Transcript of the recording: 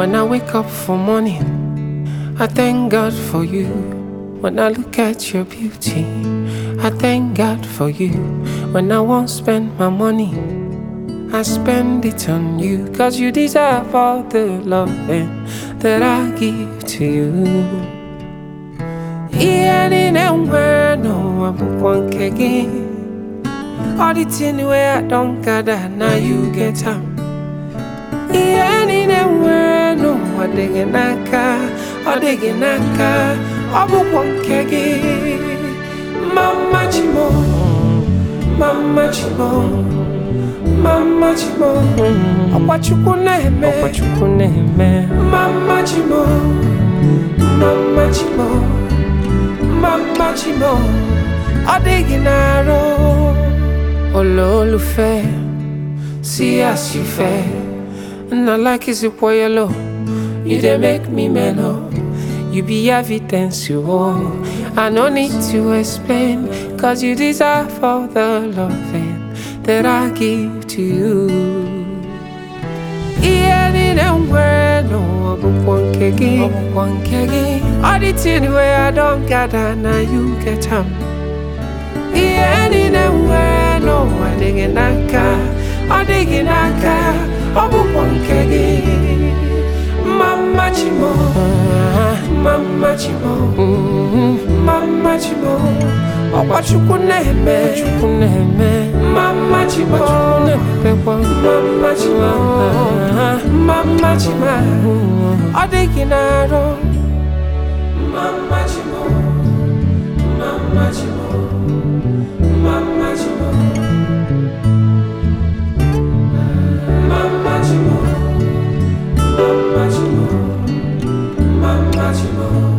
When I wake up for morning, I thank God for you. When I look at your beauty, I thank God for you. When I won't spend my money, I spend it on you. 'Cause you deserve all the loving that I give to you. All the thing where I don't gather, now you get them. No, I dig in Naka, Mama Chimo, Mama Chimo, Mama Chimo, what you couldn't Mama Chimo, Mama Chimo, Mama Chimo, I dig in Arrow. Ololufe, see as you fair, and I like is it boy yellow. You dey make me mellow. You be evidence you all. I no need to explain, 'cause you deserve all the loving that I give to you. All the thing where I don't gather, now you get them. No, I dig in Naka, Mama Chimo, Mama Chimo, Mama Chimo, what you couldn't Mama Chimo, Mama Chimo, Mama Chimo, I dig in Arrow, Mama Chimo, Mama Chimo, Mama Chimo. Mama Chimo, Mama Chimo, Mama Chimo.